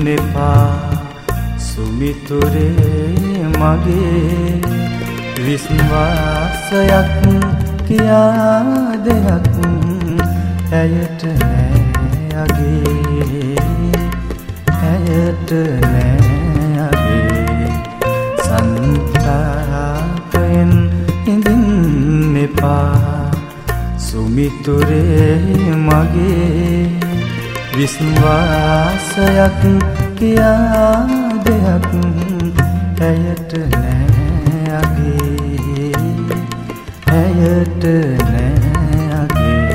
එපා සුමිතුරේ මගේ විශ්වාසයක් කියා දෙයක් ඇයට නෑ අගේ ඇයට නෑ අගේ සංතාපයෙන් ඉඳින්න එපා සුමිතුරේ මගේ විශ්වාසයක් කියා දෙයක් ඇයට නෑ අගේ ඇයට නෑ අගේ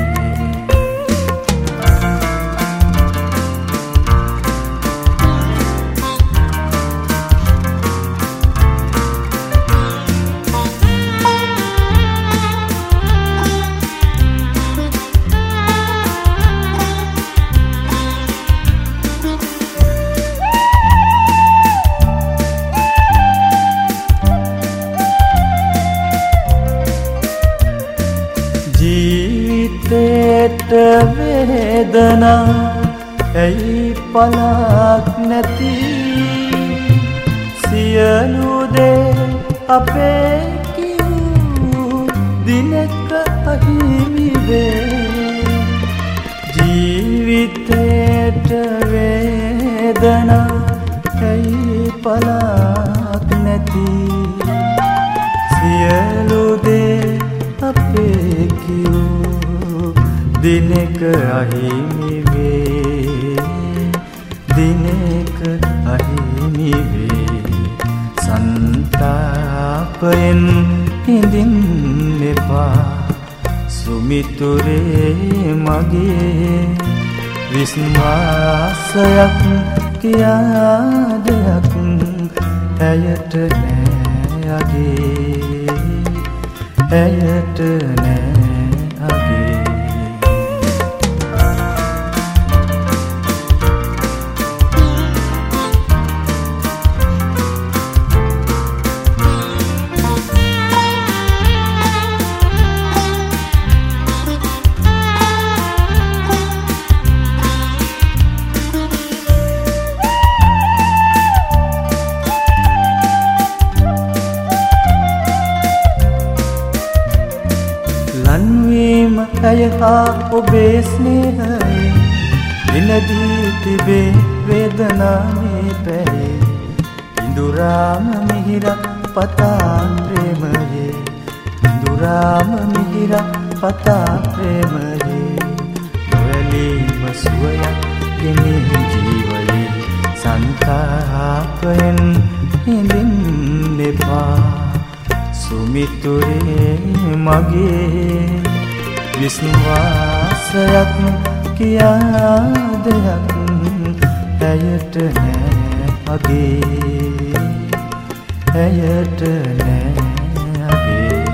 ජීවිතේට වේදනා ඇයි පලක් නැති සියලු දේ අපේ කිව් දිනක අහිමි වේ ජීවිතේට වේදනා ඇයි පලක් නැති සියලු දේ අපේ කිව් දිනක අහිමි වේ දිනක අහිමි වේ සංතාපයෙන් හිඳින්න එපා සුමිතුරේ මගේ විශ්වාසයක් කියා දෙයක් ඇයට නෑ අගේ ඇයට නෑ අගේ ලන්වීම ඇය හා ඔබේ ස්නේහයේ විනදී තිබේ වේදනාවේ පැයේ ඉඳුරාම මිහිරක් පතා ප්‍රේමයේ ඉඳුරාම මිහිරක් පතා ප්‍රේමයේ නොඇලීම සුවයක් ගෙනේ ජීවයේ සංතාපයෙන් හිඳින්න එපා සුමිතුරේ මගේ විශ්වාසයක් කියා දෙයක් ඇයට නෑ අගේ ඇයට නෑ අගේ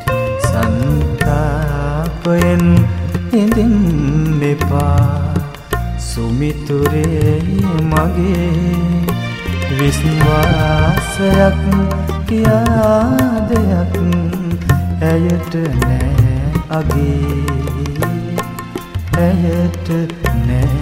සංතාපයෙන් හිඳින්න එපා සුමිතුරේ මගේ විශ්වාසයක් කියා දෙයක් ඇයට නෑ අගේ ඇයට නෑ